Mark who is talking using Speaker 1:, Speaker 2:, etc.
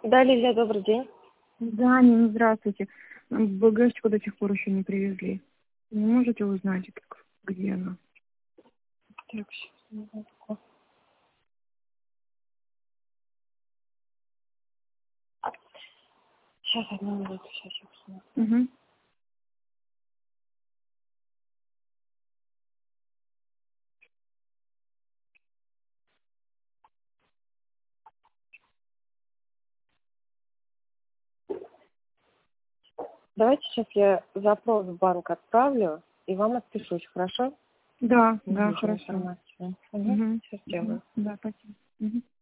Speaker 1: Да, Лилия, добрый день.
Speaker 2: Да, Нина, здравствуйте. Нам багажечку до сих пор еще не привезли. Не можете узнать, где она?
Speaker 1: Так, сейчас, одну минуту, сейчас я посмотрю.
Speaker 2: Угу.
Speaker 1: Давайте сейчас я запрос в банк отправлю и вам отпишусь, хорошо?
Speaker 2: Да,
Speaker 1: Нужную
Speaker 2: хорошо.
Speaker 1: информацию.
Speaker 2: Угу.
Speaker 1: Сейчас сделаю.
Speaker 2: Да, спасибо. Угу.